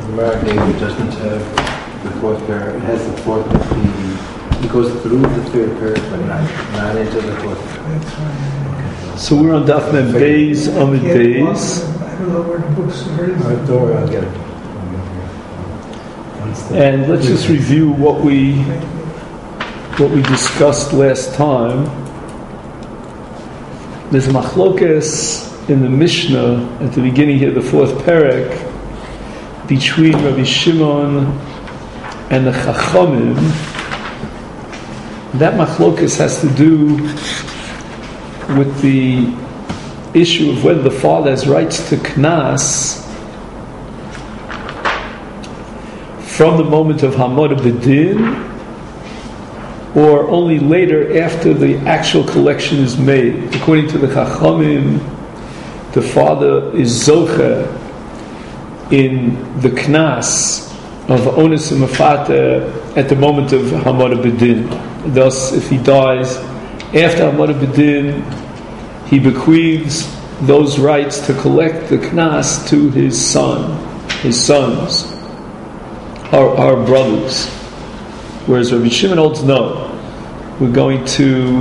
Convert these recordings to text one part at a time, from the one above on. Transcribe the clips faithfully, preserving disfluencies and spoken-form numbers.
Gemara David doesn't have the fourth pair. It has the fourth, the, it goes through the third pair, but not, not into the fourth pair. That's right. So we're on Daf Mem Beis, Amid Beis. I don't know where the books are. Alright, don't worry, I'll get it. And let's just review what we what we discussed last time. There's a machlokes in the Mishnah at the beginning here, the fourth perek, between Rabbi Shimon and the Chachamim. That machlokes has to do with the issue of whether the father has rights to knas from the moment of Hamad B'Din, or only later after the actual collection is made. According to the Chachamim, the father is zoche in the knas of onus and mafata at the moment of Hamad B'Din. Thus, if he dies after Hamad B'Din, he bequeaths those rights to collect the knas to his son, his sons, our, our brothers. Whereas Rabbi Shimon holds no, we're going to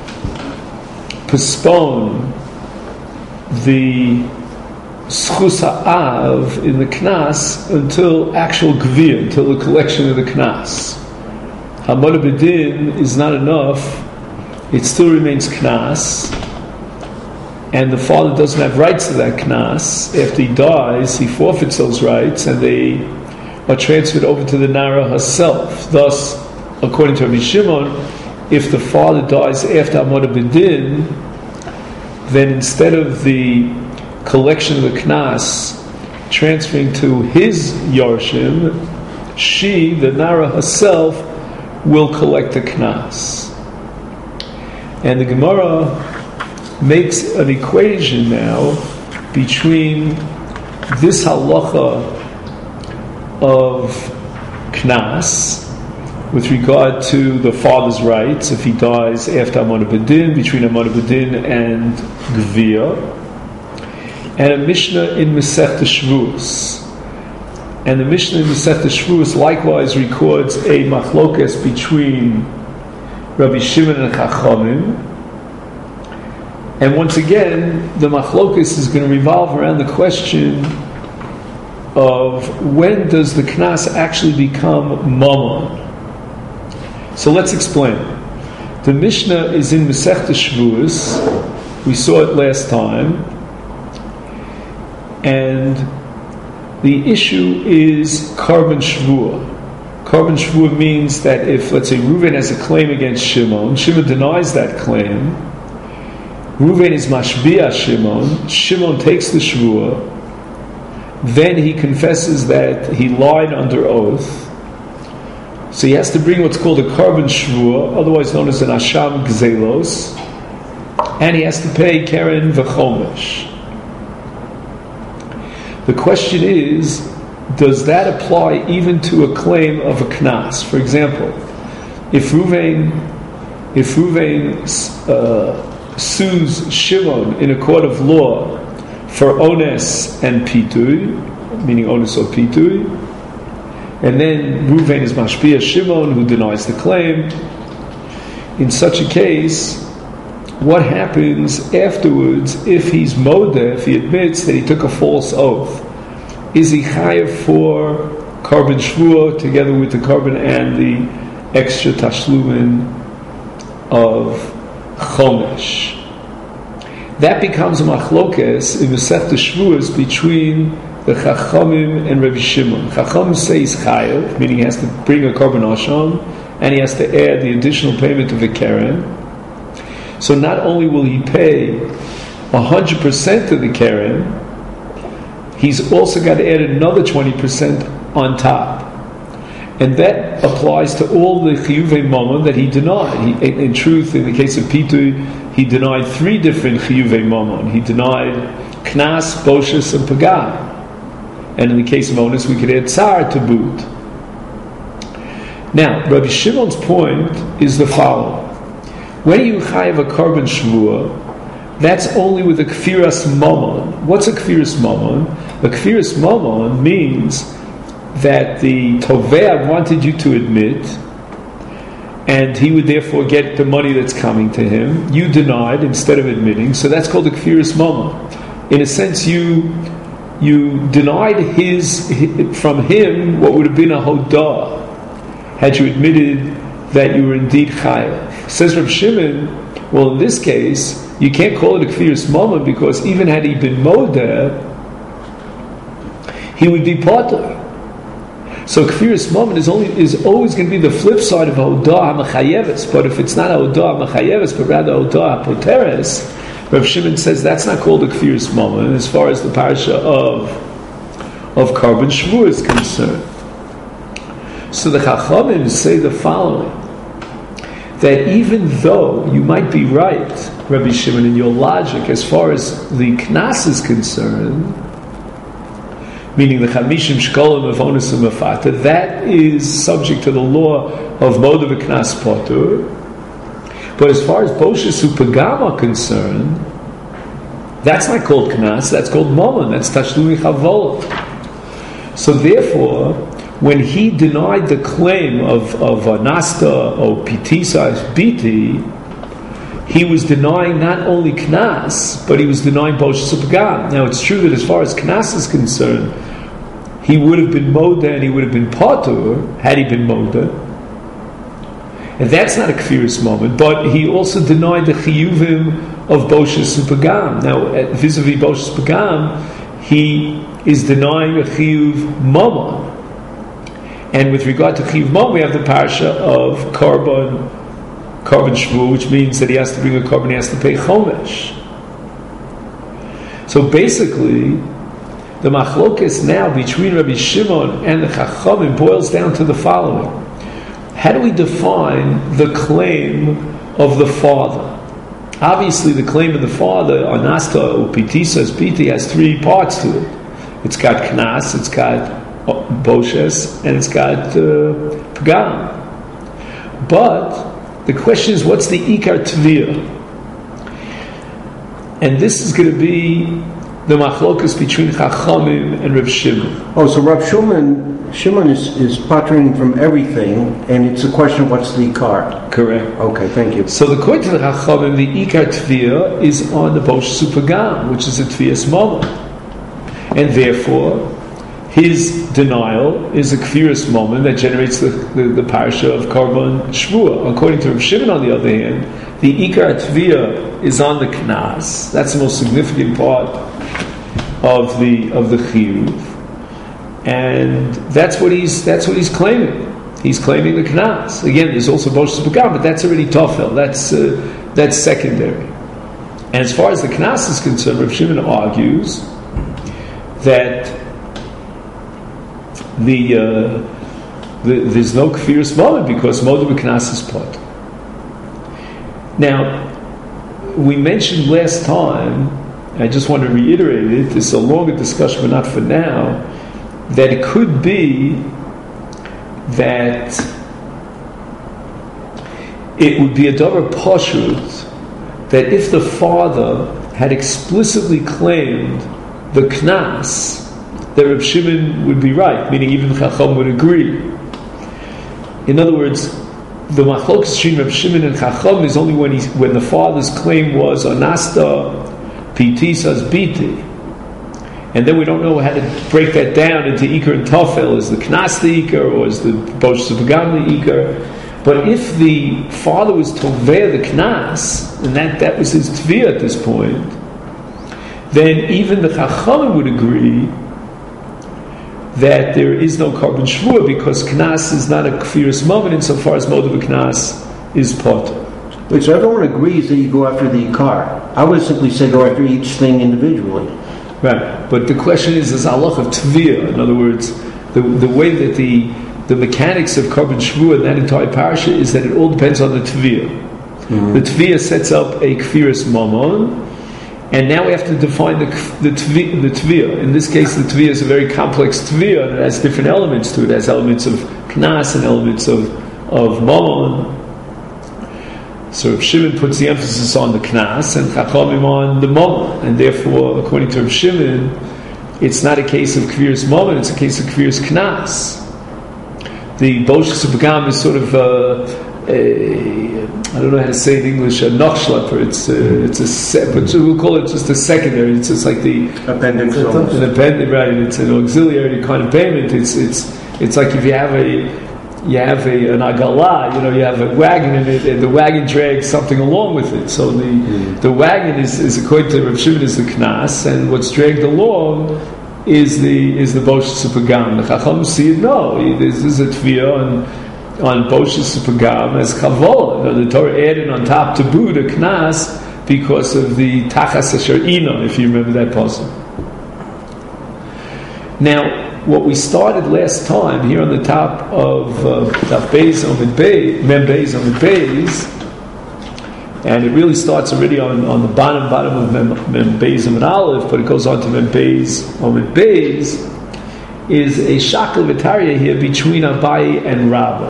postpone the schus ha'av in the knas until actual gvir, until the collection of the knas. Hamad B'Din is not enough; it still remains knas, and the father doesn't have rights to that knas. After he dies, he forfeits those rights, and they are transferred over to the Nara herself. Thus, according to Rabbi Shimon, if the father dies after Hamad B'Din, then instead of the collection of the knas transferring to his Yarshim, she, the Nara herself, will collect the knas. And the Gemara makes an equation now between this halacha of knas with regard to the father's rights if he dies after Hamad B'Din, between Hamad B'Din and Gvir, and a Mishnah in Masechta Shavuos. And the Mishnah in Masechta Shavuos likewise records a machlokes between Rabbi Shimon and Chachamim. And once again, the machlokes is going to revolve around the question of when does the knas actually become mammon. So let's explain. The Mishnah is in Masechta Shavuos. We saw it last time. And the issue is Karban Shvuah. Karban Shvuah means that if, let's say, Reuven has a claim against Shimon, Shimon denies that claim, Reuven is mashbiah Shimon, Shimon takes the Shvuah, then he confesses that he lied under oath. So he has to bring what's called a Karban Shvuah, otherwise known as an Asham Gzelos, and he has to pay Keren V'chomesh. The question is, does that apply even to a claim of a knas? For example, if Reuven, if Reuven uh, sues Shimon in a court of law for ones and pitui, meaning ones or pitui, and then Reuven is mashbiah Shimon who denies the claim, in such a case, what happens afterwards if he's modeh, if he admits that he took a false oath? Is he chayav for Karban Shvuah together with the Karban and the extra tashlumin of Chomesh? That becomes a machlokes in Masechta Shavuos between the Chachamim and Rabbi Shimon. Chachamim say he's chayav, meaning he has to bring a Karban Asham, and he has to add the additional payment of a Keren. So not only will he pay one hundred percent of the Keren, he's also got to add another twenty percent on top. And that applies to all the chiyuvei mamon that he denied. He, in, in truth, in the case of Pitui, he denied three different chiyuvei mamon. He denied knas, boshes, and pagah. And in the case of onus, we could add tsar to boot. Now, Rabbi Shimon's point is the following. When you chayav a Karban Shvuah, that's only with a kfiras mamon. What's a kfiras mamon? A kfiras mamon means that the Tovea wanted you to admit, and he would therefore get the money that's coming to him. You denied instead of admitting, so that's called a Kfiris Mama. In a sense, you you denied his from him what would have been a Hodah had you admitted that you were indeed Chayav. Says Reb Shimon, well, in this case, you can't call it a Kfiris Mama because even had he been Modeh, he would be Potter. So Kfiris Mama is only is always going to be the flip side of Hodah HaMachayeves. But if it's not Hodah HaMachayeves, but rather Hodah HaPoteres, Rav Shimon says that's not called a Kfiris Mama. And as far as the parasha of of Karban Shvuah is concerned, so the Chachamim say the following: that even though you might be right, Rabbi Shimon, in your logic, as far as the Knas is concerned, meaning the Chamishim Shkolim of Onus and Mafata, that is subject to the law of Moda v'Knas Potur. But as far as Boshus Upagam are concerned, that's not called Knas, that's called Moman, that's Tashlumi Chavolah. So therefore, when he denied the claim of, of Anasta or Pitisa as Biti, he was denying not only Knas, but he was denying Boshus Upagam. Now it's true that as far as Knas is concerned, he would have been Moda and he would have been Potur had he been Moda. And that's not a Kfiris moment, but he also denied the Chiyuvim of Boshus Upagam. Now, vis-a-vis Boshus Upagam, he is denying a Chiyuv Mama. And with regard to Chiyuv Mama, we have the parasha of Karban, Karban Shvuah, which means that he has to bring a Karban, he has to pay Chomesh. So basically, the machlokes now between Rabbi Shimon and the Chachamim boils down to the following. How do we define the claim of the father? Obviously, the claim of the father, Anasta or Pitisa as Piti, has three parts to it. It's got Knas, it's got Boshes, and it's got uh, Pagam. But the question is, what's the Ikar Tvir? And this is going to be the machlokas between Chachamim and Rav Shimon. Oh, so Rav Shimon, Shimon is, is pottering from everything, and it's a question of what's the Ikar. Correct. Okay, thank you. So according to the Chachamim, the Ikar Tvir is on the Bosh Supagam, which is a Tviyas Mama. And therefore, his denial is a Kfiris moment that generates the, the, the parasha of Karban Shvuah. According to Rav Shimon, on the other hand, the Ikar Tvir is on the Knas. That's the most significant part of the of the Chiyuv, and that's what he's that's what he's claiming. He's claiming the Knas. Again, there's also Bosh Supagam, but that's already Tofel. That's uh, that's secondary. And as far as the Knas is concerned, Rav Shimon argues that the, uh, the there's no Kfiris moment because Moed v'Knas is part. Now, we mentioned last time, I just want to reiterate it, it's a longer discussion, but not for now, that it could be that it would be a davar pashut that if the father had explicitly claimed the Knas, that Reb Shimon would be right, meaning even Chacham would agree. In other words, the machlokes between Reb Shimon and Chacham is only when he, when the father's claim was Anasta Pitisas Biti, and then we don't know how to break that down into Iker and Tofel. Is the Knas the Iker or is the Bosh Supagam the Iker? But if the father was Toveh the Knas, and that, that was his Tviyah at this point, then even the Chachamim would agree that there is no Karban Shvuah because Knas is not a Kfiris moment insofar as Moed v'Knas is Potter. Wait, so everyone agrees that you go after the Ikar. I would simply say go after each thing individually. Right, but the question is, is halach of Tviyah. In other words, the the way that the the mechanics of Karban Shvuah in that entire parasha is that it all depends on the Tviyah. Mm-hmm. The Tviyah sets up a Kfiris Mamon, and now we have to define the the Tviyah. The tviyah. In this case, the Tviyah is a very complex Tviyah, and it has different elements to it. It has elements of Knas and elements of, of Mamon. So Rav Shimon puts the emphasis on the Knas and Chachamim on the Mamon, and therefore, according to Rav Shimon, it's not a case of Kviras Moment, it's a case of Kviras Knas. The Boshas Pagam is sort of uh, a, I don't know how to say it in English, a Nochschlepper. It's a, it's a se- but we'll call it just a secondary. It's just like the appendix. An appendix, right? It's an auxiliary kind of payment. It's it's it's like if you have a you have a, an agala, you know, you have a wagon in it, and the wagon drags something along with it. So the mm. the wagon is, is according to Rav Shimon is the knas, and what's dragged along is the is the boshas pagam. The Chacham see it. No, this is a tviya on on boshas pagam as kavol. You know, the Torah added on top to boot a knas because of the tachas asher ina, if you remember that puzzle. Now, what we started last time here on the top of Daf Beis Amud Beis, Mem Beis Amud Beis, and it really starts already on, on the bottom bottom of Mem, Mem Beis Amud Aleph, but it goes on to Mem Beis Amud Beis, is a shakal v'tarya here between Abaye and Rabba.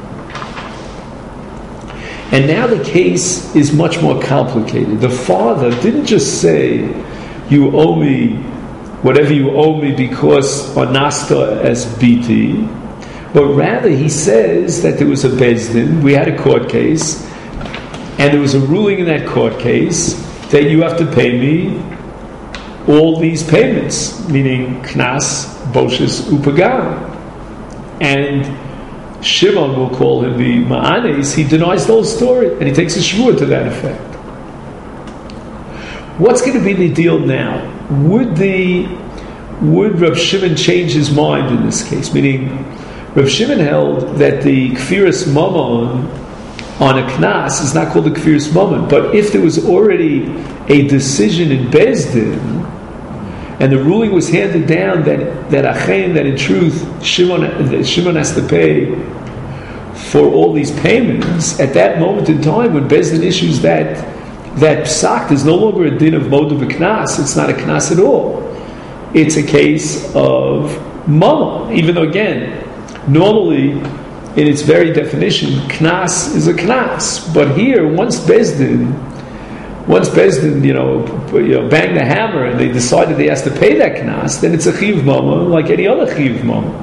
And now the case is much more complicated. The father didn't just say, "You owe me whatever you owe me because onasta as biti," but rather he says that there was a bezdin, we had a court case, and there was a ruling in that court case that you have to pay me all these payments, meaning knas, boshas, upagam. And Shimon, will call him the ma'anes, he denies the whole story, and he takes a shvur to that effect. What's going to be the deal now? Would the would Rav Shimon change his mind in this case? Meaning, Rav Shimon held that the kfiras mamon on a knas is not called the kfiras mamon, but if there was already a decision in Bezdin, and the ruling was handed down that that achen, that in truth Shimon, that Shimon has to pay for all these payments, at that moment in time when Bezdin issues that that psak is no longer a din of modav knas. It's not a knas at all. It's a case of mamon. Even though, again, normally in its very definition, knas is a knas. But here, once Bezdin, once Bezdin, you know, you know, bang the hammer and they decided they has to pay that knas, then it's a chiv mamon like any other chiv mamon.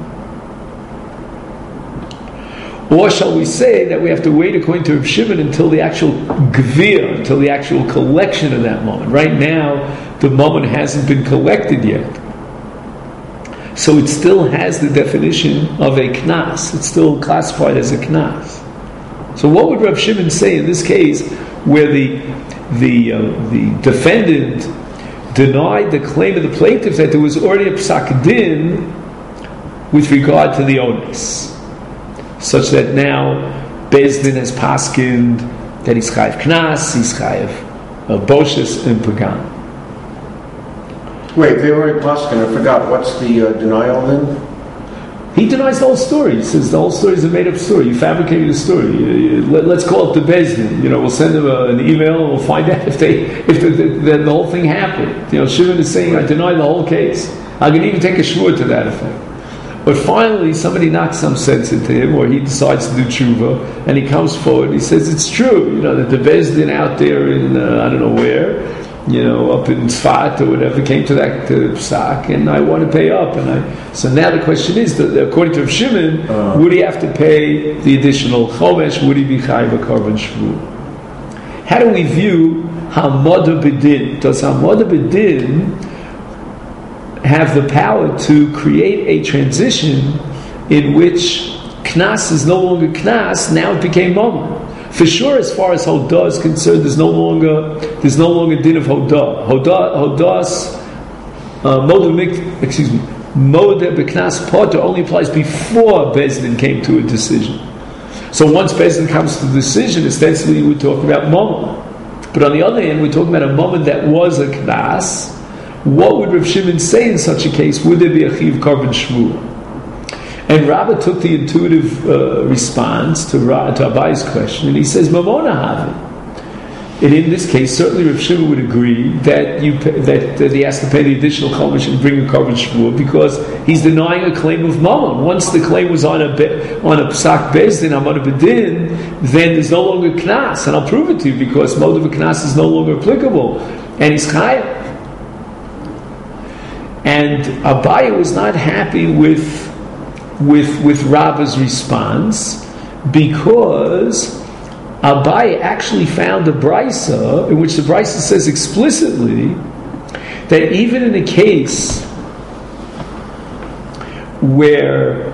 Or shall we say that we have to wait, according to Rav Shimon, until the actual gvir, until the actual collection of that moment? Right now, the moment hasn't been collected yet. So it still has the definition of a knas. It's still classified as a knas. So what would Rav Shimon say in this case, where the the uh, the defendant denied the claim of the plaintiff that there was already a psak din with regard to the onus, such that now Bezdin has paskined that he's chayiv knas, he's chayiv uh, boshas and pagam. Wait, they were paskin. I forgot. What's the uh, denial then? He denies the whole story. He says the whole story is a made-up story. You fabricated a story. Uh, let, let's call it the Bezdin. You know, we'll send them a, an email and we'll find out if they if the, the, the, the whole thing happened. You know, Shimon is saying, I deny the whole case. I can even take a shvur to that effect. But finally, somebody knocks some sense into him, or he decides to do tshuva, and he comes forward. He says, it's true, you know, that the Bezdin out there in, uh, I don't know where, you know, up in Tzfat or whatever, came to that to psak, and I want to pay up. And I so now the question is, that according to Rav Shimon, uh, would he have to pay the additional chomesh? Would he be chayiv a korban shvu? How do we view Hamada B'din? Does Hamada B'din have the power to create a transition in which knas is no longer knas, now it became mamon? For sure, as far as Hodah is concerned, there's no longer there's no longer din of Hodah. Hodah Hodah's uh, Moda, excuse me, Moda B'knas Potter only applies before Bezdin came to a decision. So once Bezdin comes to the decision, ostensibly we're talking about mamon. But on the other hand, we're talking about a moment that was a knas. What would Rav Shimon say in such a case? Would there be a chiv korban shvu? And Rabbah took the intuitive uh, response to, Ra- to Abaye's question, and he says, Mamona havi. And in this case, certainly Rav Shimon would agree that you pay, that, that he has to pay the additional chomesh and bring a korban shvu, because he's denying a claim of mamon. Once the claim was on a be, on a psak bezdin, amad bedin, then there's no longer knas, and I'll prove it to you because modav knas is no longer applicable, and he's chayav. And Abaye was not happy with, with, with Rabba's response because Abaye actually found a brisa in which the brisa says explicitly that even in a case where,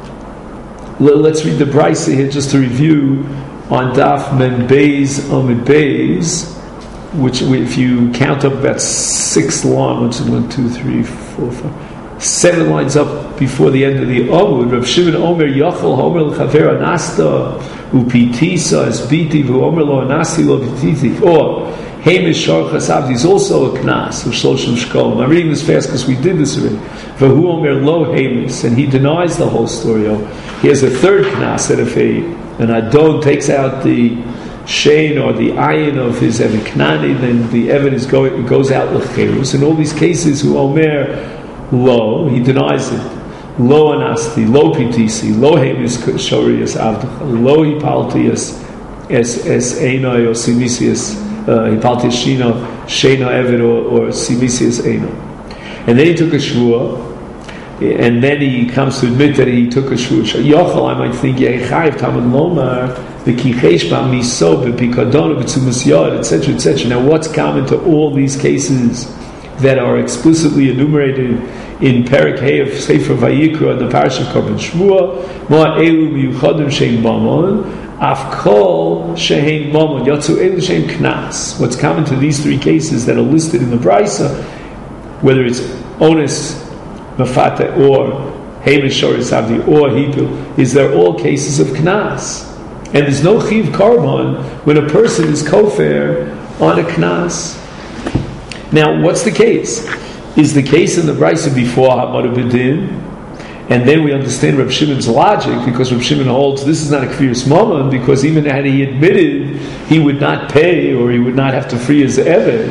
let's read the brisa here just to review on Daf Men Beis Amid Beis, which if you count up about six lines, one, two, three, four, five, seven lines up before the end of the Amud, Rav Shimon Omer Yachol Homer L'Chaver Anasta Upitisa Es Biti V'Omer Lo Anasi Lo Pititi, or Hamish Sharchas Avdi is also a knas of Shloshim Shkolim. I'm reading this fast because we did this already. V'Hu Omer Lo Hamish, and he denies the whole story. He has a third knas that if a, an Adon takes out the Shein or the ayin of his Eved Knani, then the Eved is going, goes out with Cherus. In all these cases, Hu Omer Lo, he denies it. Lo Anasti, Lo Pitisi, Lo Hamish Shorias Avdi, Lo Hipaltias Es Es Einoi or Simisius. Hipalti Shino, Sheno Eved or, or Simisius Eno. And then he took a shvua, and then he comes to admit that he took a shvua. Yochel, I might think, Yechayev Tamad Lomar, V'kichesh Ba Miso, V'pikadon, V'tzumus Yod, et cetera, et cetera. Now, what's common to all these cases that are explicitly enumerated in Perek Hey of Sefer Vayikra, the Parish of Korban Shvua, Ma Elu Miyuchadim Shein Mamon, Afkol shehein momon yatsu elu shehein knas. What's common to these three cases that are listed in the brisa, whether it's onus mafata or hamish shoris avdi or hipil, is they're all cases of knas, and there's no chiv karban when a person is kofer on a knas. Now, what's the case? Is the case in the brisa before hamad b'din? And then we understand Reb Shimon's logic, because Reb Shimon holds this is not a kfiras mamon, because even had he admitted he would not pay or he would not have to free his eved,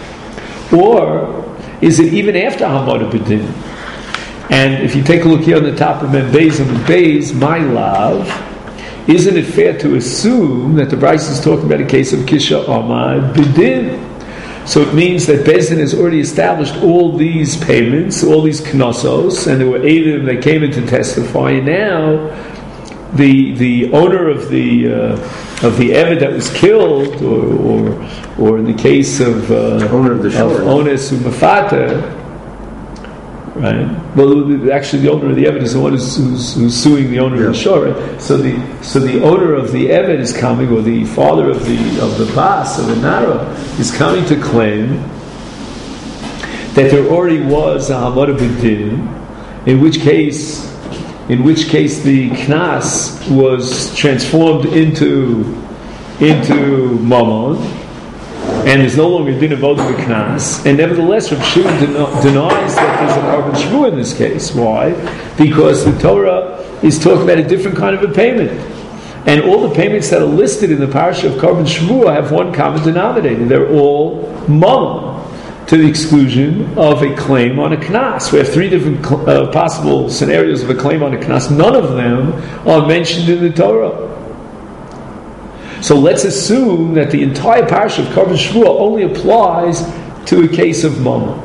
or is it even after Hamad B'din? And if you take a look here on the top of Mem Beis and Beis, my love, isn't it fair to assume that the Bryce is talking about a case of Kisha Hamad B'din? So it means that Beis Din has already established all these payments, all these knossos, and there were eight of them that came in to testify. And now, the the owner of the uh, of the eved that was killed, or or, or in the case of uh, owner of the shore, Ones Umafata, right? Well, actually, the owner of the eved is the one who's, who's, who's suing the owner yeah. of the shore. Right? So the so the owner of the eved is coming, or the father of the of the bas of the nara is coming to claim that there already was a hamad b'din, in which case, in which case the knas was transformed into into mamon, and is no longer din of the knas. And nevertheless, Rav Shimon den- denies that there's a korban shvua in this case. Why? Because the Torah is talking about a different kind of a payment. And all the payments that are listed in the parasha of Korban Shvua have one common denominator. They're all mamon, to the exclusion of a claim on a knas. We have three different uh, possible scenarios of a claim on a knas. None of them are mentioned in the Torah. So let's assume that the entire parasha of Korban Shvua only applies to a case of mamon.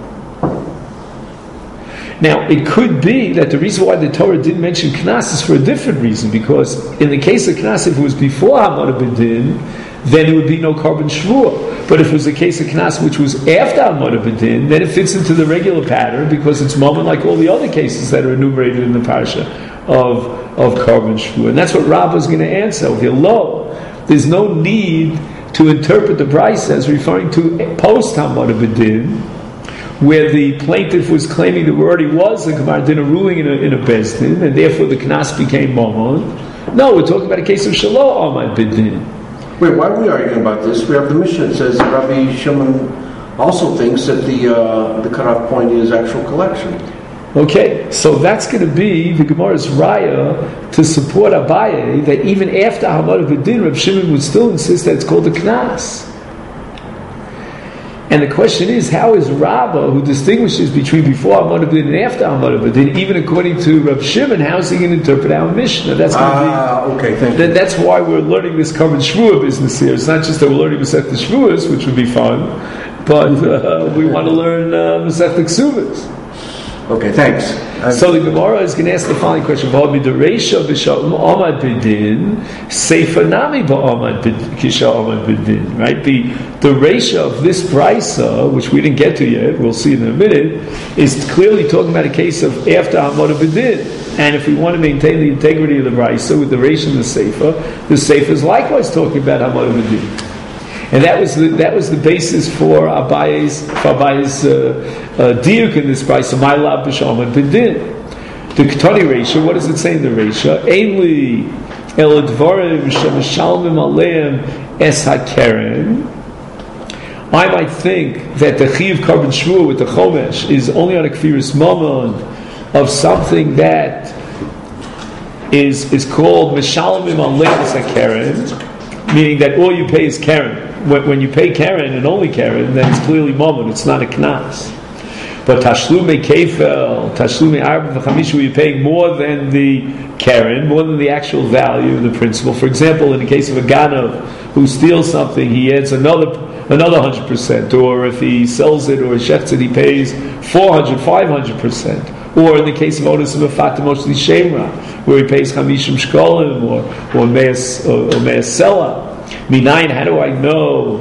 Now, it could be that the reason why the Torah didn't mention Knas is for a different reason, because in the case of Knas, if it was before Hamad B'din, then it would be no Korban Shvua. But if it was a case of Knas which was after Hamad B'din, then it fits into the regular pattern, because it's moment like all the other cases that are enumerated in the parasha of, of Korban Shvua. And that's what Rabbah is going to answer over here. Lo, there's no need to interpret the Brisa as referring to post Hamad B'din, where the plaintiff was claiming there already was a Gemara Dinah ruling in a, in a Beis Din, and therefore the Knas became Mamon. No, we're talking about a case of Shalom Amad B'din. Wait, why are we arguing about this? We have the Mishnah that says that Rabbi Shimon also thinks that the uh, the cutoff point is actual collection. Okay, so that's going to be the Gemara's raya to support Abaye that even after Hamad B'din, Rabbi Shimon would still insist that it's called a Knas. And the question is, how is Rabbah, who distinguishes between before Hamad B'din and after Hamad B'din, even according to Rav Shimon, how is he going to interpret our Mishnah? That's going ah, to be. Okay, thank that, you. That's why we're learning this Korban Shvua business here. It's not just that we're learning Masechta Shvuas, which would be fun, but uh, we want to learn uh, Masechta Ksuvas. Okay, thanks. I'm- So the Gemara is going to ask the following question: Right? The the ratio of this brisa, which we didn't get to yet, we'll see in a minute, is clearly talking about a case of after Hamad B'Din. And if we want to maintain the integrity of the brisa with the ratio and the seifa, the seifa is likewise talking about Hamad B'Din. And that was the, that was the basis for Abaye's for Abaye's uh, uh, diuk in this price. So my lab b'shalom b'din. The Ketani ratio. What does it say in the ratio? Einli el dvarim shemishalmim aleim es hakeren. I might think that the chiv carbon shvua with the chomesh is only on a kfiris mamon of something that is is called mishalmim aleim es hakeren, meaning that all you pay is keren. When you pay Karen and only Karen, then it's clearly Momon, it's not a Knas. But Tashlume Kefel, Tashlume Arba V'chamish, where you're paying more than the Karen, more than the actual value of the principal. For example, in the case of a Ganav who steals something, he adds another another one hundred percent. Or if he sells it or he shechts it, he pays four hundred, five hundred percent. Or in the case of Onis of Afata Moshli Shemra, where he pays Chamishim Shkolim or, or Meis or, or Meis Sela. Minayin, how do I know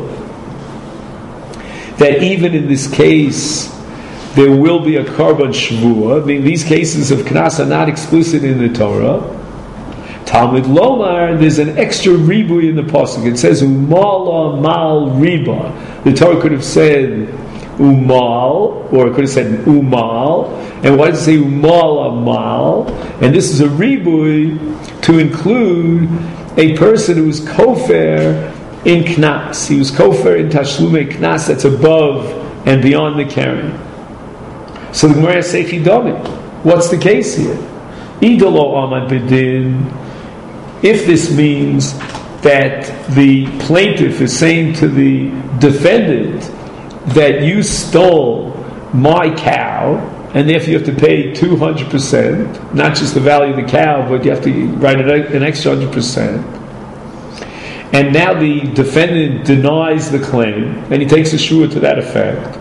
that even in this case there will be a carbon shvua? I mean, these cases of knas are not explicit in the Torah. Talmud Lomar, there's an extra ribui in the pasuk. It says umala mal riba. The Torah could have said umal, or it could have said umal. And why does it say umala mal? And this is a ribui to include a person who was kofer in knas. He was kofer in tashlume knas that's above and beyond the keren. So the Gemara says, what's the case here? Idolo amad b'din. If this means that the plaintiff is saying to the defendant that you stole my cow, and therefore you have to pay two hundred percent, not just the value of the cow, but you have to write an extra one hundred percent. And now the defendant denies the claim, and he takes a shua to that effect.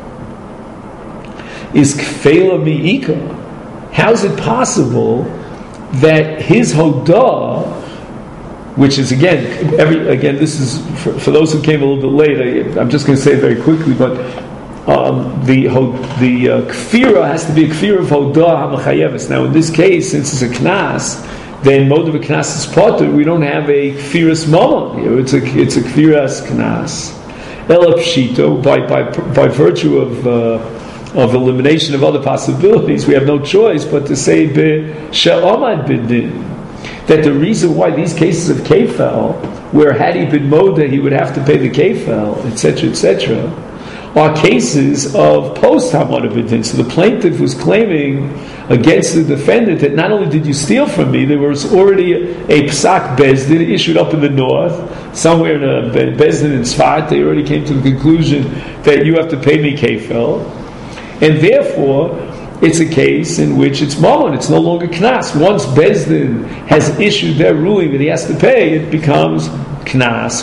Is kfela mi'ika? How is it possible that his hodah, which is again, every again, this is for, for those who came a little bit late, I, I'm just going to say it very quickly, but Um, the the uh, kfira has to be a kfira of hodah hamachayeves. Now, in this case, since it's a knas, then mode of a knas is potter. We don't have a kfiras mamon. You know, it's a it's a kfiras knas. Ela pshito, by by by virtue of uh, of elimination of other possibilities, we have no choice but to say be she'omad b'din, that the reason why these cases of kefel, where had he been moda, he would have to pay the kefel, et cetera, et cetera, are cases of post-Hamad B'Din. So the plaintiff was claiming against the defendant that not only did you steal from me, there was already a psak bezdin issued up in the north, somewhere in a bezdin in Tzfat. They already came to the conclusion that you have to pay me kefel, and therefore it's a case in which it's mamon, it's no longer knas. Once bezdin has issued their ruling that he has to pay, it becomes knas.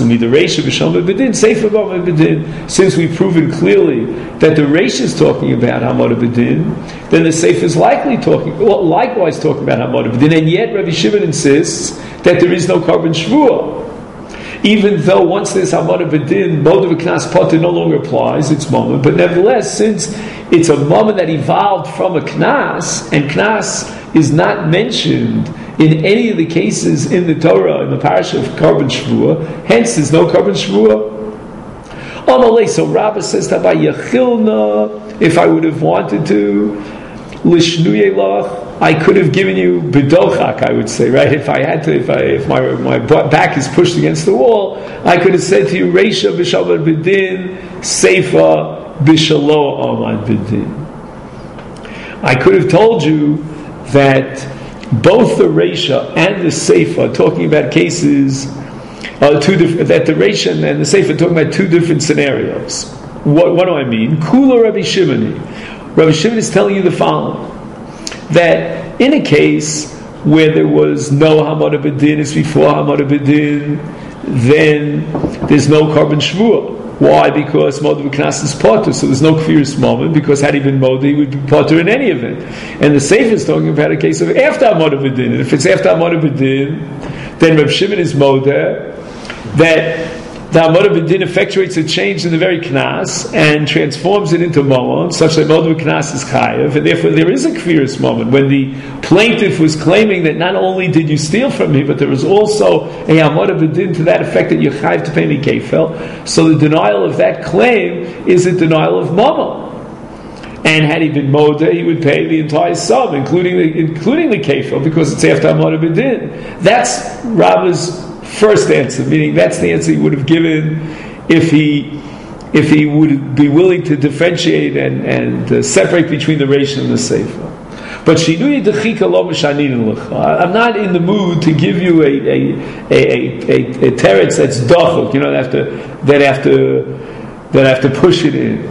Since we've proven clearly that the Reish is talking about Hamad B'Din, then the Seif is likely talking, well, likewise talking about Hamad B'Din, and yet Rabbi Shimon insists that there is no carbon shvua. Even though once there's Hamad B'Din, mode of a knas potter no longer applies, it's moment. But nevertheless, since it's a moment that evolved from a knas, and knas is not mentioned in any of the cases in the Torah, in the parasha of carbon shvua, hence there's no carbon shvua. Amalei, so Rabbah says that by Yechilna, if I would have wanted to, Lishnuye lach, I could have given you bidochak, I would say, right? If I had to, if I, if my my back is pushed against the wall, I could have said to you, Reisha b'shamad b'din, Seifa b'shalo amad b'din. I could have told you that both the Reisha and the Seifa are talking about cases, uh, two diff- that the Reisha and the Seifa are talking about two different scenarios. What, what do I mean? Kula Rabbi Shimoni. Rabbi Shimon is telling you the following, that in a case where there was no Hamad B'Din, it's before Hamad B'Din, then there's no carbon shvua. Why? Because Moda B'Knas is potter, so there's no Kfiris moment, because had he been Moda, he would be potter in any event. And the Sefer is talking about a case of after Moda B'Din. And if it's after Moda B'Din, then Reb Shimon is Moda, that the Moda B'Din effectuates a change in the very Knas and transforms it into Momon, such that Moda B'Knas is Chayav, and therefore there is a Kfiris moment when the plaintiff was claiming that not only did you steal from me, but there was also a Moda B'Din to that effect that you're Chayav to pay me Kefel. So the denial of that claim is a denial of Momon. And had he been Moda, he would pay the entire sum, including the, including the Kefel, because it's after Moda B'Din. That's Rabba's first answer, meaning that's the answer he would have given if he if he would be willing to differentiate and, and uh, separate between the Reish and the Sefer. But Shinui Dechika Lo Mishanin L'cha. I'm not in the mood to give you a a a a, a, a teretz that's dachuk, you know, that have to that have to that have to push it in.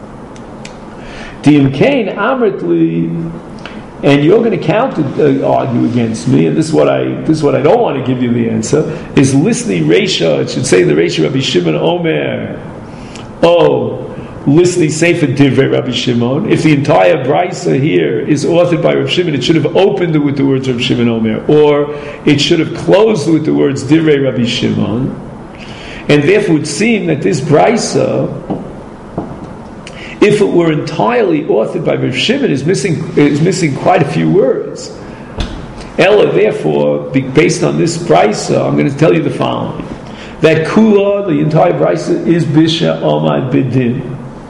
Dim Kain Amritli. And you're going to counter uh, argue against me, and this is what I this is what I don't want to give you the answer. Is listening Reisha? It should say the Reisha Rabbi Shimon Omer. Oh, listening Sefer Divrei Rabbi Shimon. If the entire brisa here is authored by Rabbi Shimon, it should have opened it with the words Rabbi Shimon Omer, or it should have closed with the words Divrei Rabbi Shimon. And therefore, it would seem that this brisa, if it were entirely authored by Rav Shimon, is missing is missing quite a few words. Ella, therefore, based on this brisa, I'm going to tell you the following: that Kula, the entire brisa, is Bisha Omad Bidin.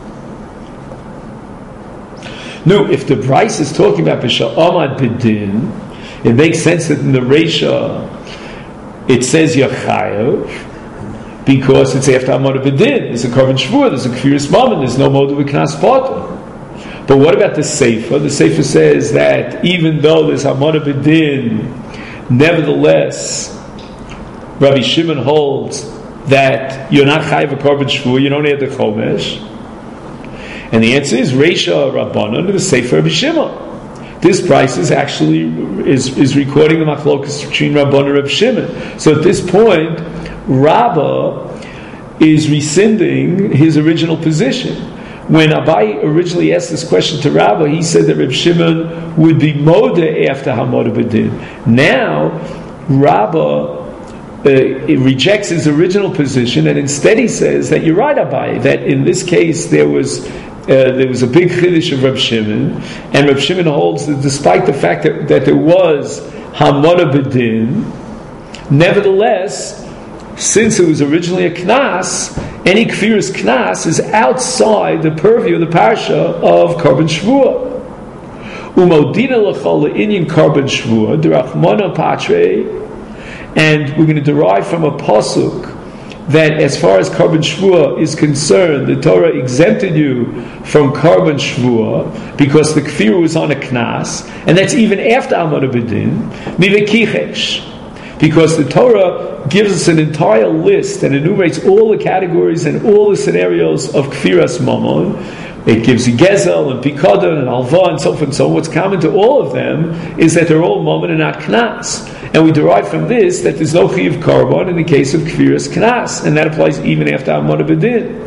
No, if the brisa is talking about Bisha Omad Bidin, it makes sense that in the Reisha it says Yachayev, because it's after Amor B'Din. There's a Korban Shvur, there's a Kfiris Moment, there's no Moda B'Knas Potter. But what about the Sefer? The Sefer says that even though there's Amor B'Din, nevertheless, Rabbi Shimon holds that you're not Chayiv a Korban Shvur, you don't add the Chomesh. And the answer is Reisha Rabbanon to the Sefer Rabbi Shimon. This price is actually is, is recording the Machlokas between Rabbanon and Rabbi Shimon. So at this point, Rabbah is rescinding his original position. When Abai originally asked this question to Rabbah, he said that Reb Shimon would be Moda after Hamoda B'Din. Now, Rabbah uh, rejects his original position, and instead he says that you're right, Abai, that in this case there was uh, there was a big chiddush of Reb Shimon, and Reb Shimon holds that despite the fact that, that there was Hamoda B'Din, nevertheless, since it was originally a knas, any kfiris knas is outside the purview of the parsha of Korban Shvua. Umodina l'chol le'inyan Korban Shvua d'rachmana patre, and we're going to derive from a pasuk that as far as Korban Shvua is concerned, the Torah exempted you from Korban Shvua because the kfir was on a knas, and that's even after Amar B'Din, mivekichesh. Because the Torah gives us an entire list and enumerates all the categories and all the scenarios of Kfiras Mamon. It gives you Gezel and Pikadon and Alva and so forth and so on. What's common to all of them is that they're all Mamon and not Knas. And we derive from this that there's no Chiv Karban in the case of Kfiras Knas. And that applies even after Amar B'Din.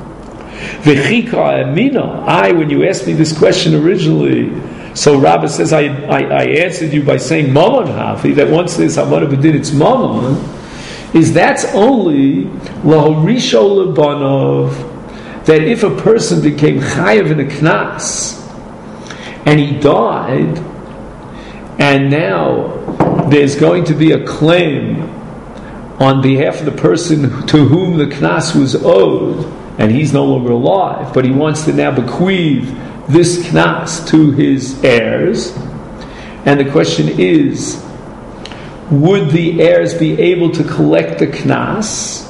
V'chika Amina. I, when you asked me this question originally, so Rabbah says, I, I, I answered you by saying Mamon Hafi, that once there's Amar B'Din, it's Mamon, is that's only Lahorisho Lebanov, that if a person became Chayav in a Knas, and he died, and now there's going to be a claim on behalf of the person to whom the Knas was owed, and he's no longer alive, but he wants to now bequeath this knas to his heirs, and the question is, would the heirs be able to collect the knas?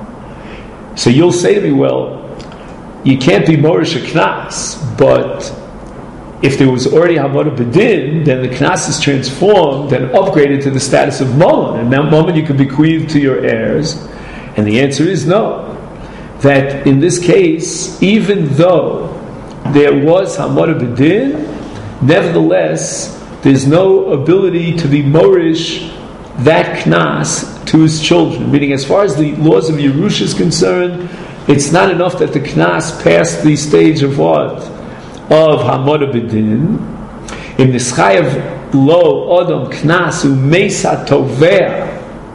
So you'll say to me, well, you can't be morish a knas, but if there was already Hamad B'Din, then the knas is transformed and upgraded to the status of Mamon, and now Mamon you can bequeath to your heirs. And the answer is no. That in this case, even though there was Hamad B'Din, nevertheless, there's no ability to be morish that knas to his children. Meaning, as far as the laws of Yerusha is concerned, it's not enough that the knas passed the stage of what? Of Hamada B'Din. In the Chayav lo Odom knas u'meisa tovea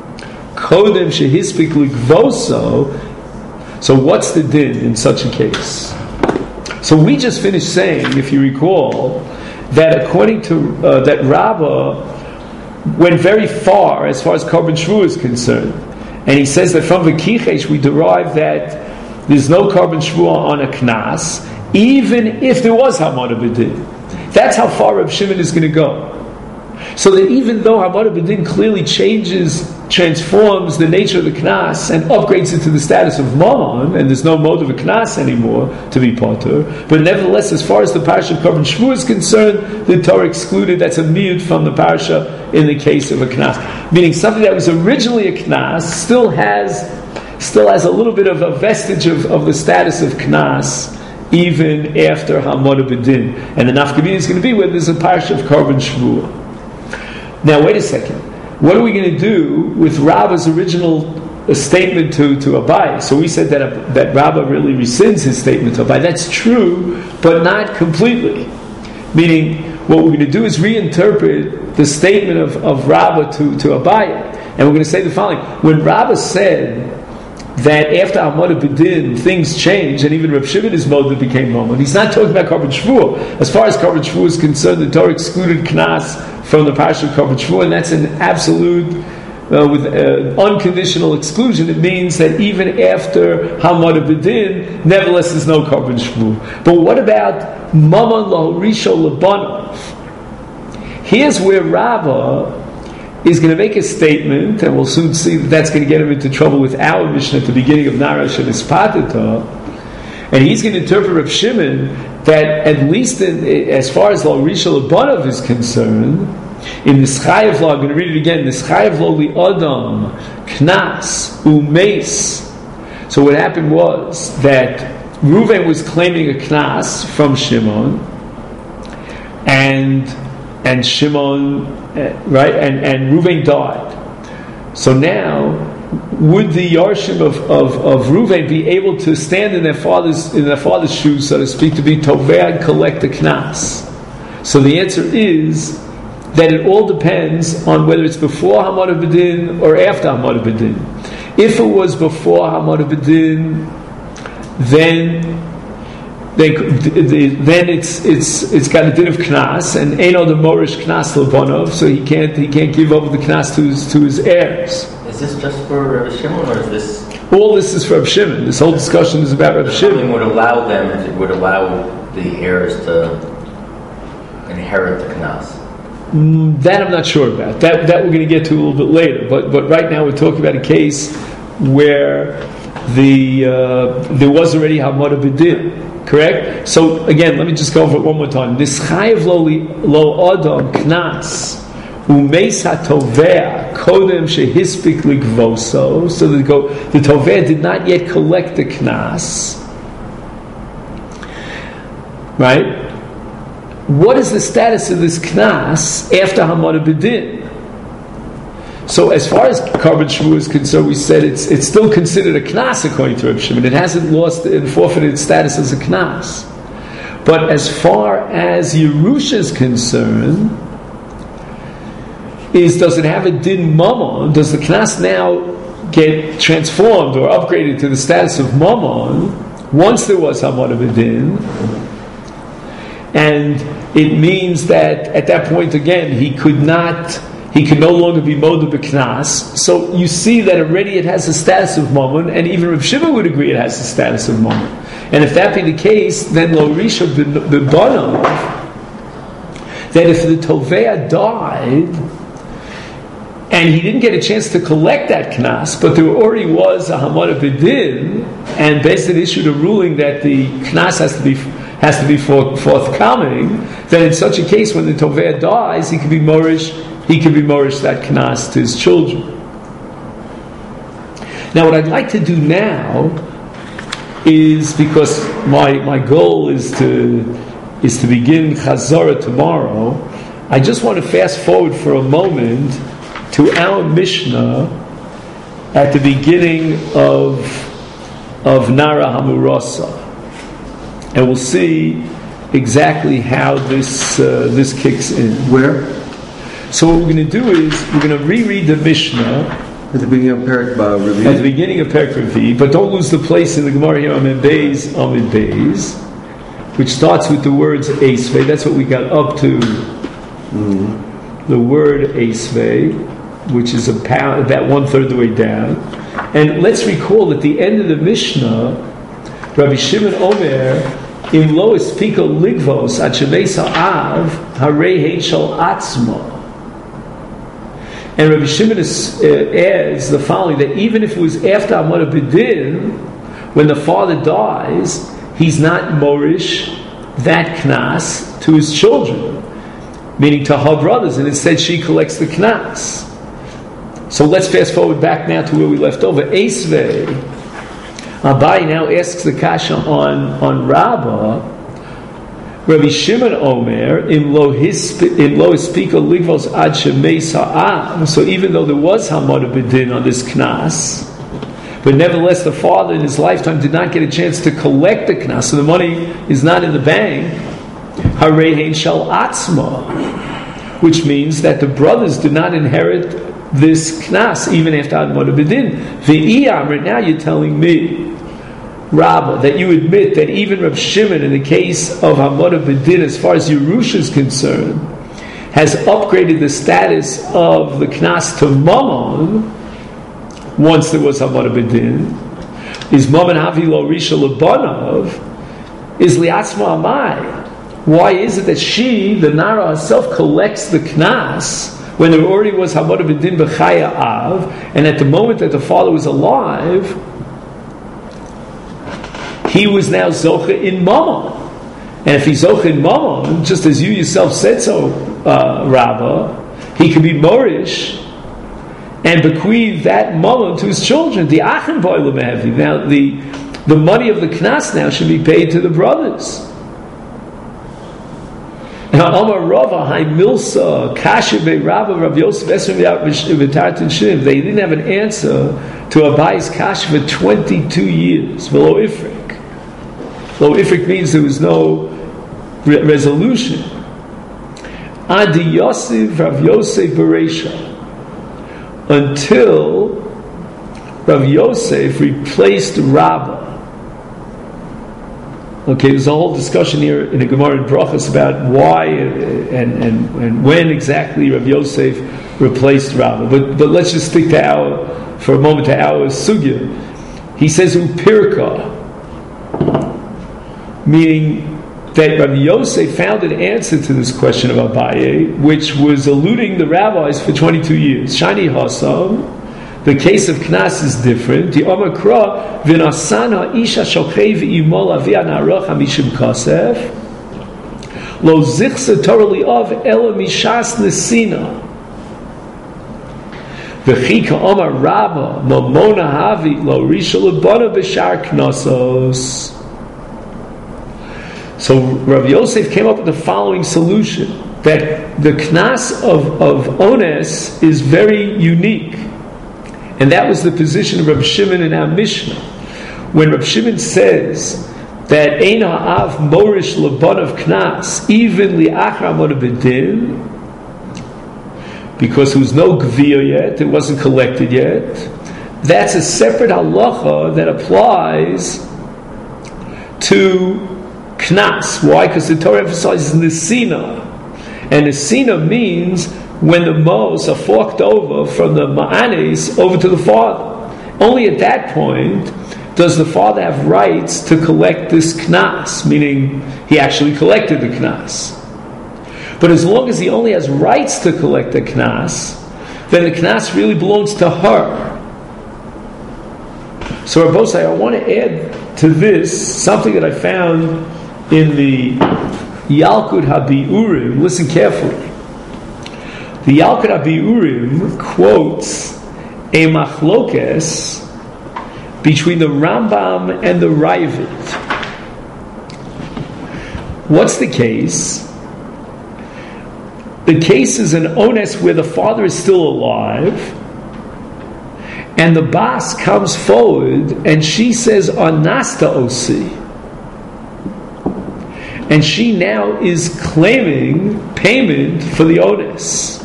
kodem shehispik ligvoso. So what's the din in such a case? So we just finished saying, if you recall, that according to uh, that Rabbah went very far as far as Korban Shvu is concerned, and he says that from V'kichesh we derive that there's no Korban Shvu on a knas, even if there was Hamada B'Din. That's how far Reb Shimon is going to go. So that even though Hamada B'Din clearly changes, transforms the nature of the knas and upgrades it to the status of Mammon, and there's no mode of a knas anymore to be potter, but nevertheless, as far as the parasha of Korban Shvu is concerned, the Torah excluded, that's a miyut from the parasha in the case of a knas. Meaning something that was originally a knas still has still has a little bit of a vestige of, of the status of knas, even after Hamada B'Din. And the nafkamina is going to be where there's a parasha of Korban Shvu. Now, wait a second. What are we going to do with Rabbah's original uh, statement to, to Abai? So we said that uh, that Rabbah really rescinds his statement to Abai. That's true, but not completely. Meaning, what we're going to do is reinterpret the statement of, of Rabbah to, to Abai. And we're going to say the following. When Rabbah said that after Hamada B'Din things changed, and even Reb Shimon is mode that became moment, he's not talking about Korban Shvu. As far as Korban Shvu is concerned, the Torah excluded Knas from the parasha of Korban Shvu, and that's an absolute, uh, with uh, unconditional exclusion. It means that even after Hamada B'Din, nevertheless there's no Korban Shvu. But what about Mammon Lo Risho Lebanov? Here's where Rabbah is going to make a statement, and we'll soon see that that's going to get him into trouble with our Mishnah at the beginning of Narash and Ispatata. And he's going to interpret Reb Shimon that at least in, as far as Lo Risha Lebanov is concerned, in the Chayav Lo, I'm going to read it again, the Chayav Lo Li Adam Knas Umeis. So what happened was that Reuven was claiming a Knas from Shimon, and and Shimon, uh, right, and, and Reuven died. So now, would the Yarshim of, of, of Reuven be able to stand in their father's in their father's shoes, so to speak, to be Tovei and collect the Knas? So the answer is that it all depends on whether it's before Hamada B'Din or after Hamada B'Din. If it was before Hamada B'Din, then They, then it's it's it's got a din of knas, and ain't the morish knas lebanov, so he can't he can't give over the knas to his to his heirs. Is this just for Reb Shimon, or is this? All this is for Reb Shimon. This whole discussion is about Reb Shimon. Would allow them, it would allow the heirs to inherit the knas. Mm, that I'm not sure about. That that we're going to get to a little bit later. But but right now we're talking about a case where the uh, there was already Hamada B'Din. Correct? So again, let me just go over it one more time. This chayav lo lo adam knas umeis hatovea kodem shehispik ligvoso. So the the tovea did not yet collect the knas. Right? What is the status of this knas after Hamada B'Din? So as far as Korban Shvu is concerned, we said it's it's still considered a knas according to Reb Shimon. It hasn't lost and forfeited its status as a knas. But as far as Yerusha is concerned, is does it have a din mammon? Does the knas now get transformed or upgraded to the status of mammon once there was Hamada B'Din? And it means that at that point again he could not. He can no longer be Moda B'Knas. So you see that already it has the status of Mammon, and even Reb Shimon would agree it has the status of Mammon. And if that be the case, then Lo Risha B'Banov, that if the Tovea died, and he didn't get a chance to collect that Knas, but there already was a Hamada B'Din, and Beis Din issued a ruling that the Knas has to be has to be forthcoming, then in such a case, when the Tovea dies, he can be Morish He can be morish that knas to his children. Now, what I'd like to do now is, because my my goal is to is to begin Chazorah tomorrow, I just want to fast forward for a moment to our Mishnah at the beginning of of Nara Hamurasa. And we'll see exactly how this uh, this kicks in. Where? So what we're going to do is we're going to reread the Mishnah At the beginning of Perik Revi. at the beginning of Perek Revi, but don't lose the place in the Gemara here, Amid Beis, Amid Beis, which starts with the words Esvei. That's what we got up to. Mm-hmm. The word Esvei, which is about, about one third of the way down. And let's recall at the end of the Mishnah, Rabbi Shimon Omer, Im lo espiko ligvos ad shevei sa'av harei hein shel atzma. And Rabbi Shimon is, uh, adds the following, that even if it was after Amar B'din, when the father dies, he's not morish that knas to his children, meaning to her brothers, and instead she collects the knas. So let's fast forward back now to where we left over. Esvei, Abai now asks the kasha on, on Rabbah, Rabbi Shimon Omer, im lo ispika ligvos ad shemei sa'am. So even though there was Hamad B'din on this knas, but nevertheless the father in his lifetime did not get a chance to collect the knas, so the money is not in the bank, harei hein shel atzma, which means that the brothers do not inherit this knas even after Hamad B'din. V'i amrit, now you're telling me, Rabbah, that you admit that even Rav Shimon, in the case of Hamad B'din, as far as Yerusha is concerned, has upgraded the status of the Knas to Mammon, once there was Hamad B'din, is Mammon Havi Lo Risha Lebanav, is Liatzma Amai. Why is it that she, the Nara herself, collects the Knas when there already was Hamad B'din B'chaya Av, and at the moment that the father was alive, he was now Zocha in Mammon. And if he's Zocha in Mammon, just as you yourself said so, uh, Rabbah, he could be Morish and bequeath that Mammon to his children. The Achen Boiler Mehevi. Now, the, the money of the Knas now should be paid to the brothers. Now, Amar Rava, Hai Milsa, Kashibe, Rabbah, Rav Yosef, Esrim, V'tartin Shim. They didn't have an answer to Abai's Kash for twenty-two years. Below Ifrik. Though Ifrik means there was no re- resolution. Adi Yosef Rav Yosef Bereisha, until Rav Yosef replaced Rabbah. Okay, there's a whole discussion here in the Gemara in Brachos about why and, and, and when exactly Rav Yosef replaced Rabbah. But but let's just stick to our for a moment to our sugya. He says Upirka, meaning that Rabbi Yosef found an answer to this question of Abaye, which was eluding the rabbis for twenty-two years. Shani Hassam, the case of Knas is different. The Omer Kra, V'nasana isha shokei v'imol avia na'arach hamishim kasef, lo zichsa Torah li'ov ela mishas nesina. V'chika Omer Rabba, mamona havi lo risha lebana b'shar knasos. So Rav Yosef came up with the following solution, that the Knas of, of Ones is very unique. And that was the position of Rav Shimon in our Mishnah. When Rav Shimon says that Ein ha'av morish laban of Knas, even li'achar Hamad B'din, because there was no gvir yet, it wasn't collected yet, that's a separate halacha that applies to Knas. Why? Because the Torah emphasizes Nesina. And Nesina means when the Mos are forked over from the Ma'anes over to the father. Only at that point does the father have rights to collect this Knas, meaning he actually collected the Knas. But as long as he only has rights to collect the Knas, then the Knas really belongs to her. So Rabbosai, I want to add to this something that I found in the Yalkut HaBi'urim. Listen carefully. The Yalkut HaBi'urim quotes a machlokes between the Rambam and the Raavad. What's the case? The case is an ones where the father is still alive, and the bas comes forward and she says, Anasta Osi. And she now is claiming payment for the onus.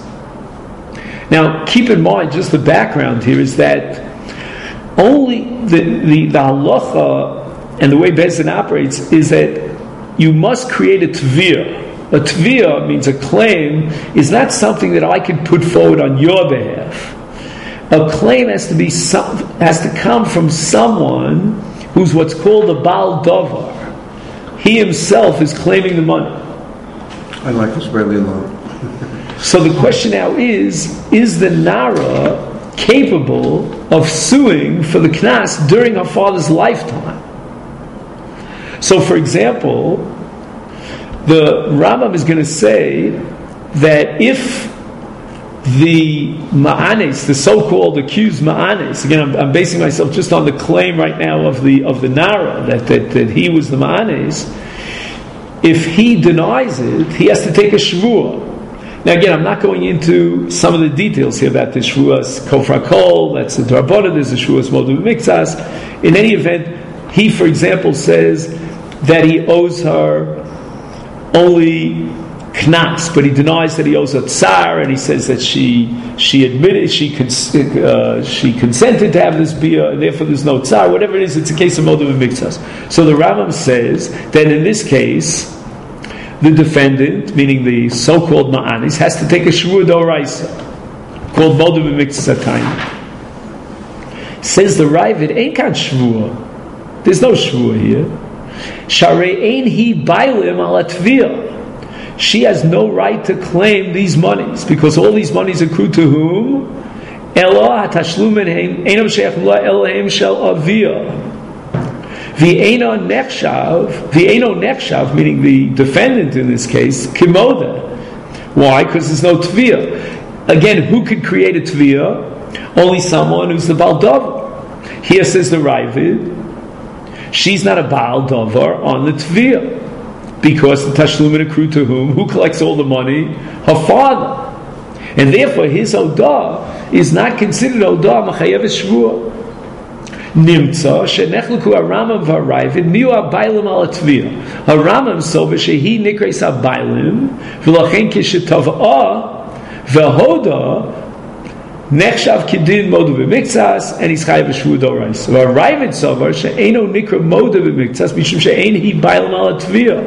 Now, keep in mind, just the background here is that only the, the, the halacha and the way Beis Din operates is that you must create a tviyah. A tviyah means a claim is not something that I can put forward on your behalf. A claim has to be some, has to come from someone who's what's called a Baal Davar. He himself is claiming the money. I like Israeli law. So the question now is, is the Nara capable of suing for the Knas during her father's lifetime? So for example, the Rambam is going to say that if the Ma'anes, the so-called accused Ma'anes, again I'm, I'm basing myself just on the claim right now of the of the Nara, that, that, that he was the Ma'anes, if he denies it, he has to take a Shvuah. Now again, I'm not going into some of the details here about the Shvuas Kofra Kol, that's the Drabona, there's the Shvuas Modu Mikzas. In any event, he, for example, says that he owes her only Knas, but he denies that he owes a Tsar, and he says that she she admitted, she cons- uh, she consented to have this Bia, and therefore there's no Tsar, whatever it is, it's a case of Modu Mikzas. So the Rambam says that in this case, the defendant, meaning the so-called Ma'anis, has to take a Shvuah D'Oraisa, called Modu B'Miktzas HaKayin. Says the Ravid, ain't got Shvuah. There's no Shvuah here. Sharei ein hi bailim ala tviyah. She has no right to claim these monies, because all these monies accrue to whom? Elo hatashlumen einam sheich lo elohem shel aviyah. V'eino nechshav, v'eino nechshav, meaning the defendant in this case, kimoda. Why? Because there's no tviyah. Again, who could create a tviyah? Only someone who's the Baal Davar. Here says the Ravid, she's not a Baal Davar on the tviyah, because the tashlumin accrue to whom? Who collects all the money? Her father. And therefore his odah is not considered odah machayev shvuah. Nimtza shenechluku aramam v'arayvid miu abaylim al tviyah. Aramam so v'shehi nikreis abaylim v'lachen kishetavah v'hoda nechshav kidin modu b'miktzas and he's chayav shvuah d'oraisa. V'arayvid sovar she'eno nikra modu b'miktzas mishum she'en hi baylim al tviyah.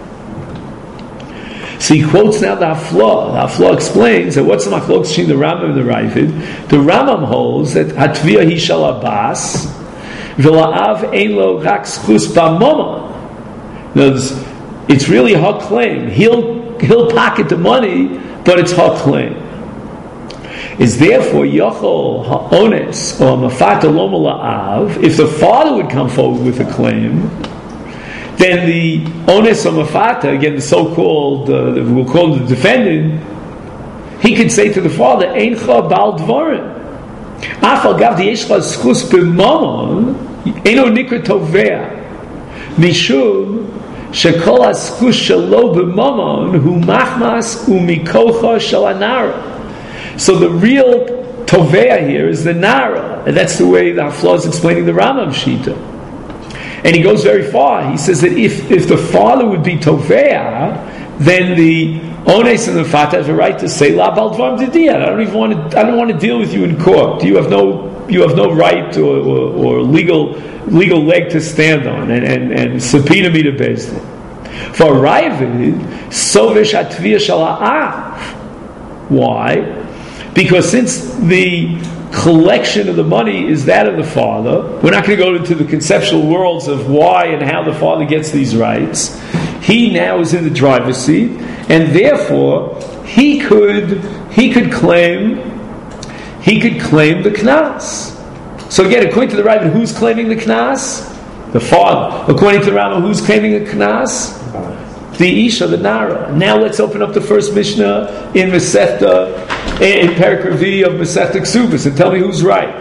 So he quotes now the Haflah. The Haflah explains that what's the machlok between the Rambam and the Ravid? The Rambam holds that Hatviyah hi shel Abbas, v'la'av ein lo rak zchus b'mamon. It's really her claim. He'll he'll pocket the money, but it's her claim. Is therefore yochol ha'ones or mafat alom la'av. If the father would come forward with a claim, then the ones or mafata, again the so-called, uh, we'll call the defendant, he could say to the father, Eincha bal dvarim. Afal gav di yeshcha zchus b'mamon, eno nikra tovea. Mishum shekol ha-zchus shelo b'mamon hu machmas umikocha shel hanara. So the real tovea here is the nara, and that's the way the Haflah is explaining the Rambam Shita. And he goes very far. He says that if, if the father would be Tovea, then the Ones and the Fata have a right to say La Bal Dvarim Didiyah. I don't even want to. I don't want to deal with you in court. You have no. You have no right or, or, or legal legal leg to stand on and, and, and subpoena me to Beis Din. For Ravid, Sovesh Hatviyah Shel Ha'av. Why? Because since the collection of the money is that of the father, we're not going to go into the conceptual worlds of why and how the father gets these rights. He now is in the driver's seat, and therefore he could he could claim he could claim the knas. So again, according to the Rav, who's claiming the knas? The father. According to the Rambam, who's claiming the knas? The Isha, the Nara. Now let's open up the first Mishnah in Masechta, in Perek Revi of Masechta Ksubas, and tell me who's right.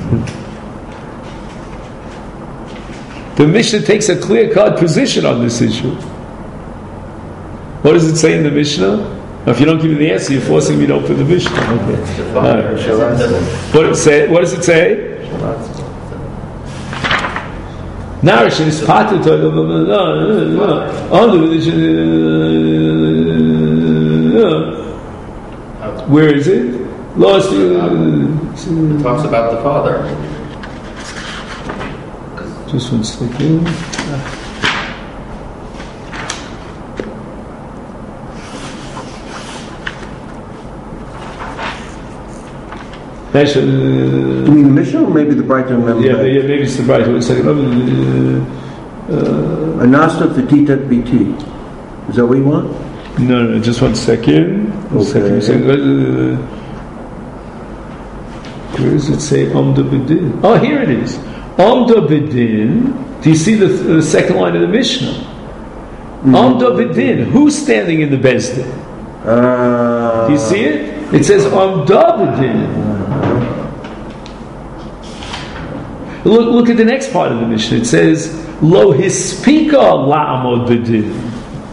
The Mishnah takes a clear-cut position on this issue. What does it say in the Mishnah? Now, if you don't give me the answer, you're forcing me to open the Mishnah. Okay. Right. What, it say, what does it say? Narish is patet where is it? Lost. It talks about the father. Just one second. You mean the Mishnah or maybe the Brighton Member? Yeah, yeah, maybe it's the Brighton. One second. Uh, Anasta Fetitat B T. Is that what you want? no, no, just one second. One Okay. second. One second. Uh, where does it say Omda Bedin? Oh, here it is. Omda Bedin. Do you see the, the second line of the Mishnah? Mm-hmm. Omda Bedin. Who's standing in the Bezdin? Uh, Do you see it? It says Omda Bedin. Look, look at the next part of the Mishnah. It says Lo Hispika La'amod Bedin.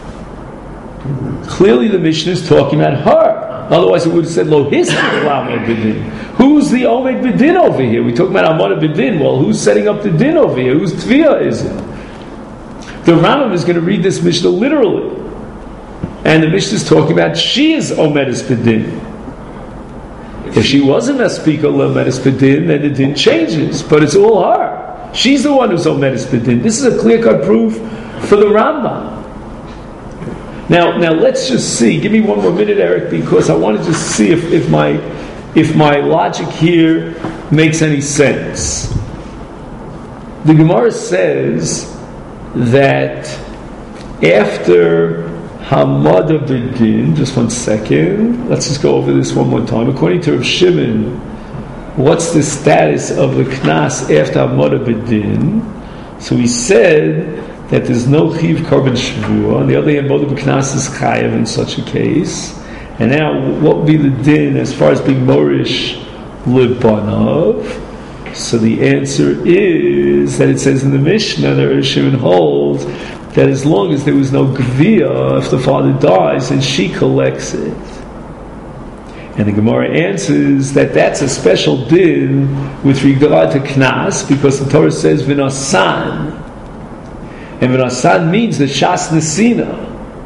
Clearly, the Mishnah is talking about her. Otherwise, it would have said Lo Hispika La'amod Bedin. Who's the Omed Bedin over here? We're talking about Amod Bedin. Well, who's setting up the din over here? Whose Tviyah is it? The Rambam is going to read this Mishnah literally. And the Mishnah is talking about she is Omedis Bedin. If she wasn't a speaker Omedis Bedin, then the din changes. But it's all her. She's the one who's Omedis Bedin. This is a clear-cut proof for the Rambam. Now, now let's just see. Give me one more minute, Eric, because I want to just see if, if my if my logic here makes any sense. The Gemara says that after Hamada B'Din, just one second, let's just go over this one more time. According to Rav Shimon, what's the status of the Knas after Hamada B'Din? So he said that there's no Chiv Korban Shavua. On the other hand, Hamada B'Knas is Chayav in such a case. And now, what would be the din as far as being Morish Libanov? So the answer is that it says in the Mishnah that Rav Shimon holds that as long as there was no Gviyah, if the father dies, then she collects it. And the Gemara answers that that's a special din with regard to Knas, because the Torah says V'nasan. And V'nasan means the Shas Nesina.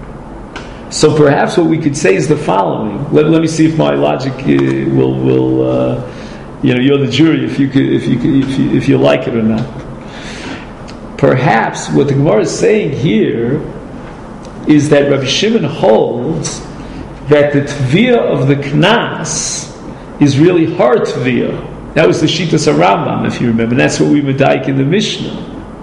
So perhaps what we could say is the following. Let, let me see if my logic uh, will will uh, you know, you're the jury if you could if you could, if you, if you like it or not. Perhaps what the Gemara is saying here is that Rabbi Shimon holds that the tviyah of the Knas is really her tviyah. That was the Shitas Rambam, if you remember. And that's what we medaik in the Mishnah.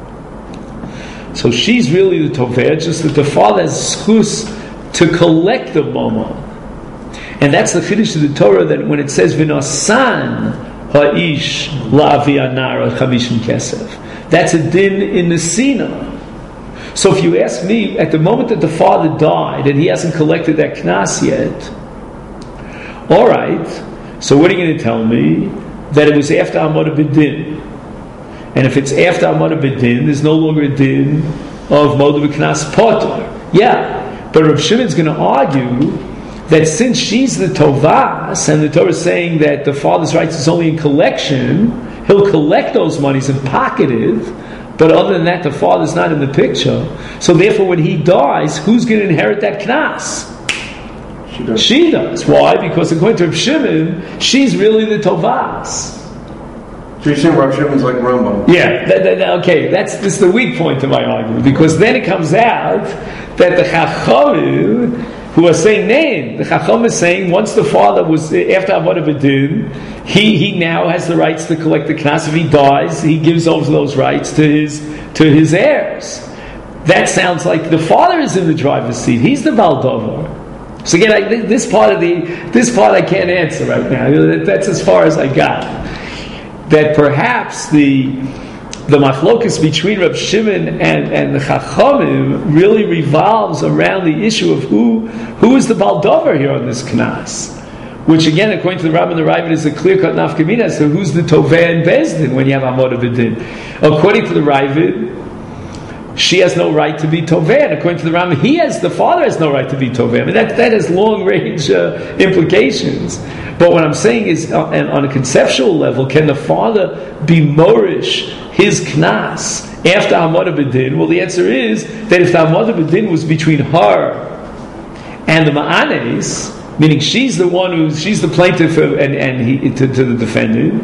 So she's really the toveh, just that the father has schus to collect the mama. And that's the chiddush of the Torah, that when it says v'nasan ha'ish la'avi anara chamishim kesef, that's a din in the Sina. So if you ask me, at the moment that the father died and he hasn't collected that knas yet, all right, so what are you going to tell me? That it was after Amud B'Din. And if it's after Amud B'Din, there's no longer a din of Moed B'Knas Potter. Yeah, but Rav Shimon's going to argue that since she's the Tovas, and the Torah is saying that the father's rights is only in collection, he'll collect those monies and pocket it, but other than that, the father's not in the picture. So therefore, when he dies, who's going to inherit that knas? She does. She does. Why? Because according to Rav Shimon, she's really the tovas. So you're saying Rav Shimon's like Rambam? Yeah. That, that, okay, that's this is the weak point of my argument, because then it comes out that the Chachamim, who are saying name, the Chacham is saying once the father was after Avodah B'Din, he he now has the rights to collect the knas. If he dies, he gives over those rights to his to his heirs. That sounds like the father is in the driver's seat. He's the Baldover. So again, I, this part of the this part I can't answer right now. That's as far as I got. That perhaps the the machlokas between Reb Shimon and, and the Chachamim really revolves around the issue of who who is the Baldover here on this Knas. Which again, according to the Rambam and the Ravid, is a clear-cut nafkamina. So who's the Toveh and Bezdin when you have Amod B'Din? According to the Ravid, she has no right to be Toveh. And according to the Rambam, he has, the father has no right to be Toveh. I mean, that, that has long-range uh, implications. But what I'm saying is, uh, and on a conceptual level, can the father be morish his knas after Hamada B'Din? Well, the answer is that if the Hamada B'Din was between her and the Ma'anes, meaning she's the one who's, she's the plaintiff and, and he, to, to the defendant,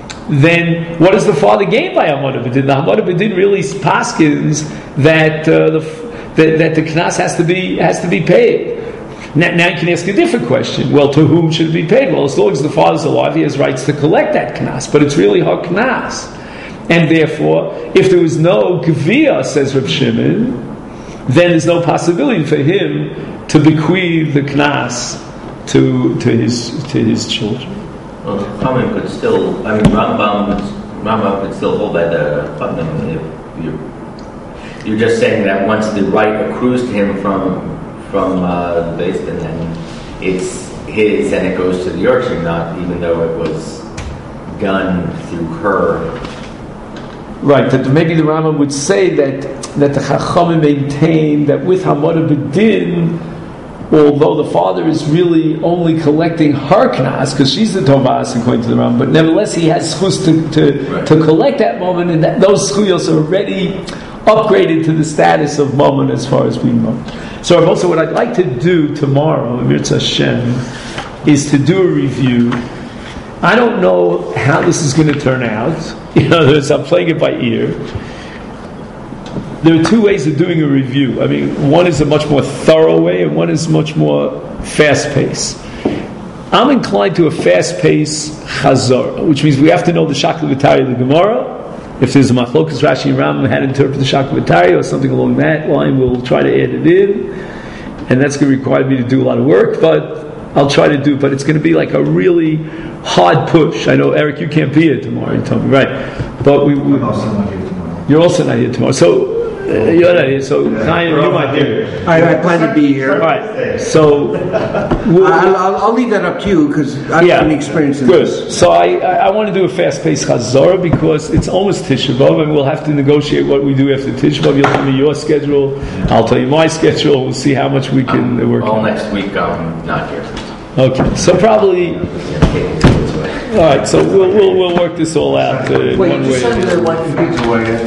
then what does the father gain by Hamada B'Din? The Hamada B'Din really paskins that, uh, the, that, that the knas has to be, has to be paid. Now, now you can ask a different question. Well, to whom should it be paid? Well, as long as the father's alive, he has rights to collect that knas, but it's really her knas. And therefore, if there was no gvia, says Reb Shimon, then there's no possibility for him to bequeath the knas to to his to his children. Well, Chachamim could still, I mean, Rambam, Rambam could still hold by the Chachamim if you're, you're just saying that once the right accrues to him from from uh, the base, and then it's his and it goes to the Yorkshire, not even though it was done through her. Right, that maybe the Rambam would say that that the Chachamim maintain that with Hamada B'Din, although the father is really only collecting her knas, because she's the Tovas according to the Rambam, but nevertheless he has schus to, to, right. to collect that moment, and that those schuyos are already upgraded to the status of moment as far as we know. So also what I'd like to do tomorrow, Mirza Hashem, is to do a review. I don't know how this is going to turn out. You know, I'm playing it by ear. There are two ways of doing a review. I mean, one is a much more thorough way, and one is much more fast-paced. I'm inclined to a fast-paced chazor, which means we have to know the Shakla V'Tari of the Gemara. If there's a Machlokas Rashi and Rambam how to interpret the Shakla V'Tari or something along that line, we'll try to add it in, and that's going to require me to do a lot of work, but I'll try to do it. But it's going to be like a really hard push. I know, Eric, you can't be here tomorrow. You told me, right? But we, we I'm also not here tomorrow. you're also not here tomorrow. So uh, you're not here. So Chaim, you might be here. I, I plan to be here. All right. So we'll, I'll, I'll, I'll leave that up to you because I yeah, have any experience in good. this. So I, I, I want to do a fast-paced chazorah because it's almost Tisha B'Av, and we'll have to negotiate what we do after Tisha B'Av. You'll tell me your schedule. I'll tell you my schedule. We'll see how much we can Um, work all on. next week I'm not here. Okay. So probably. All right. So we'll we'll, we'll work this all out uh, Wait, one you way. said or the that other. one pizza way.